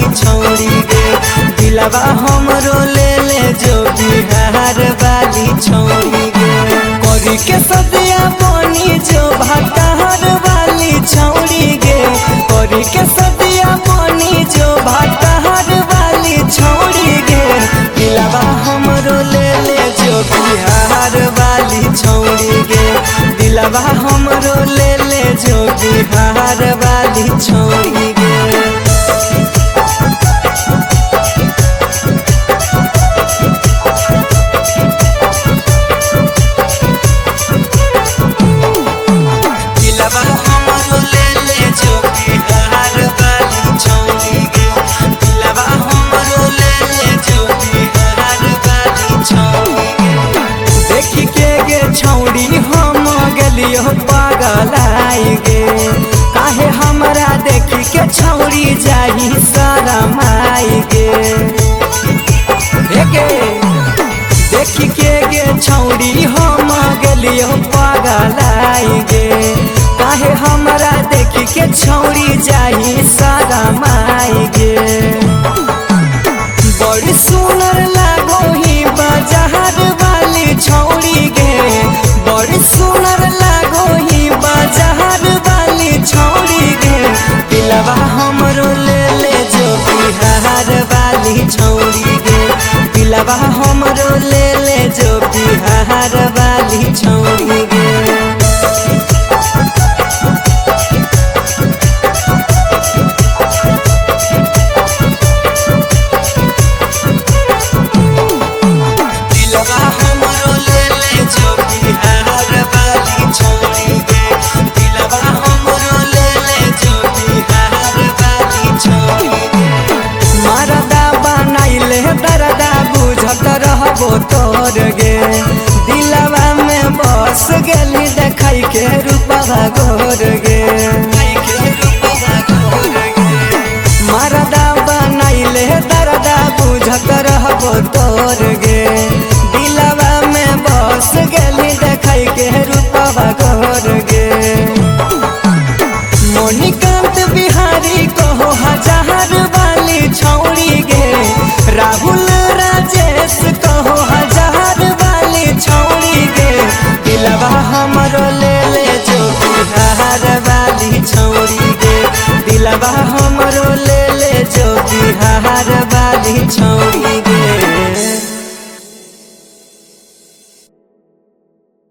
छौड़ी गे दिलवा हमरो ले ले जो बिहार वाली छौड़ी गे करी के सदिया बनी जो भातार वाली छौड़ी गे करी के सदिया बनी जो भातार वाली छौड़ी गे दिलवा हमरो ले ले जो बिहार वाली छौड़ी गे दिलवा हमरो ले ले जो बिहार वाली छौड़ी गे छौड़ी हम गलियो पागल आई गे काहे हमरा देखी के छौड़ी जाही शरम आई गे देखी के गे छौड़ी हम गलियो पागल आई गे काहे हमरा देखी के छौड़ी जाही शरम आई गे बड़ी सुनर लागो ही बाजार वाली छौड़ी गे बड़ी सुनर लागो ही बाजार वाली छौड़ी गे दिलवा हमरो ले ले जो बिहार वाली छौड़ी गे दिलवा हमरो ले ले जो बिहार वाली छौड़ी गे दरदा बुझत रहबो तोर गे दिलवा में बस गेली देखाई के रूपवा गोर गे मरदा बनाइले दरदा बुझत रहबो तोर गे दिलवा में बस गेली देखाई के रूपवा गोर गे मोनिकांत बिहारी कहो हजार वाली छौड़ी गे राहुल राजेश कहो हजार वाली छौड़ी गे दिलवा हमरो ले ले जो बिहार वाली छौड़ी गे दिलवा हमरो ले ले जो बिहार वाली छौड़ी